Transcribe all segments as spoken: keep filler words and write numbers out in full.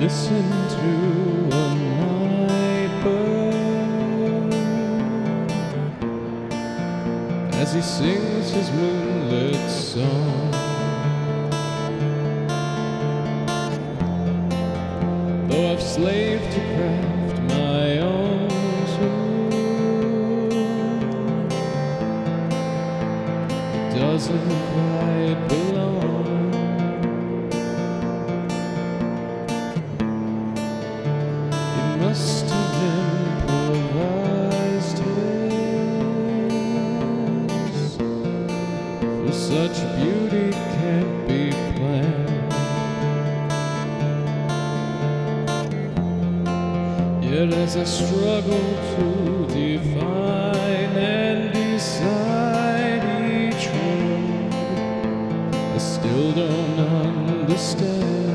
Listen to a night bird as he sings his moonlit song. Though I've slaved to craft my own tune, it doesn't quite belong. Must have improvised his, for such beauty can't be planned. Yet as I struggle to define and decide each word, I still don't understand.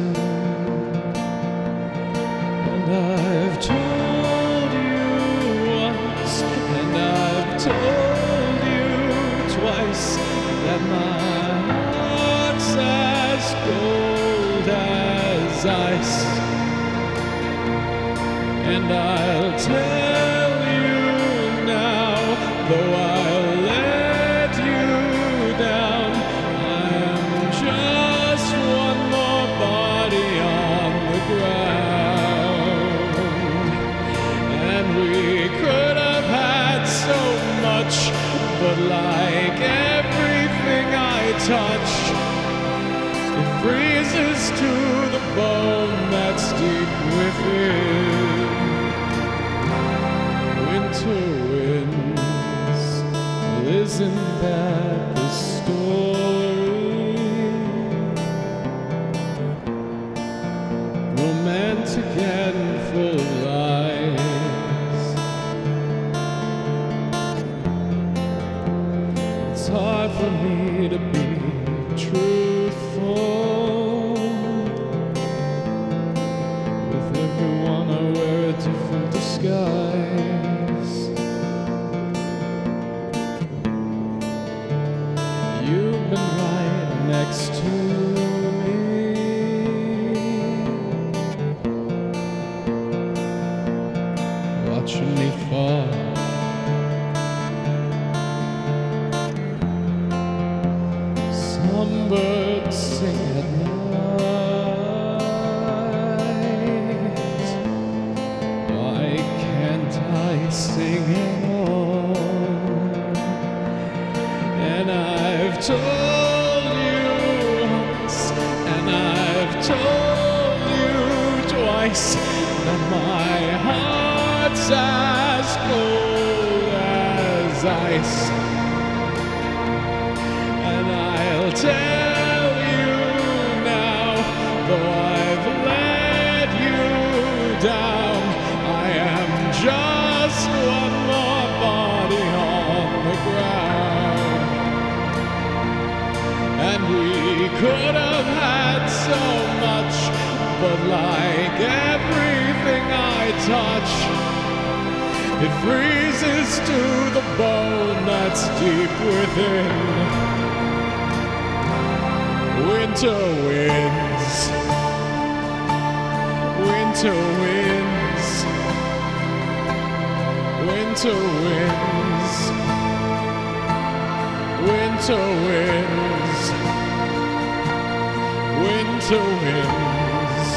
I've told you once, and I've told you twice, that my heart's as cold as ice. And I'll tell you now, though I'll let you down, I'm just one more body on the ground. But like everything I touch, it freezes to the bone that's deep within. Winter winds, isn't that the story? Romantic and full of life. It's hard for me to be truthful. With everyone I wear a different disguise. You've been right next to me, watching me fall. Some birds sing at night. Why can't I sing at all? And I've told you once, and I've told you twice, that my heart's as cold as ice. I'll tell you now, though I've let you down, I am just one more body on the ground. And we could have had so much, but like everything I touch, it freezes to the bone that's deep within. Winter winds, winter winds, winter winds, winter winds, winter winds,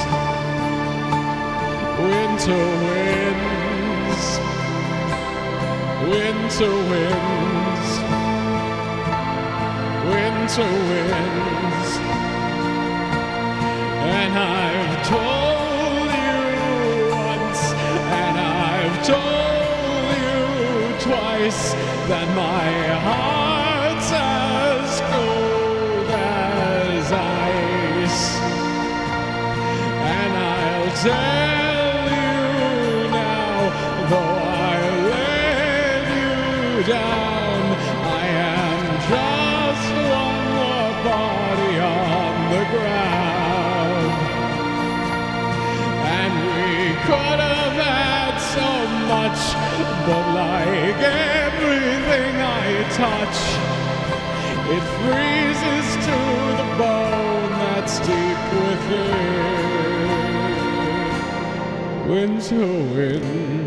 winter winds, winter winds, winter winds. And I've told you once, and I've told you twice, that my heart's as cold as ice. And I'll tell you now, though I let you down, I am just one more body on the ground. And we could have had so much, but like everything I touch, it freezes to the bone that's deep within. winter wind.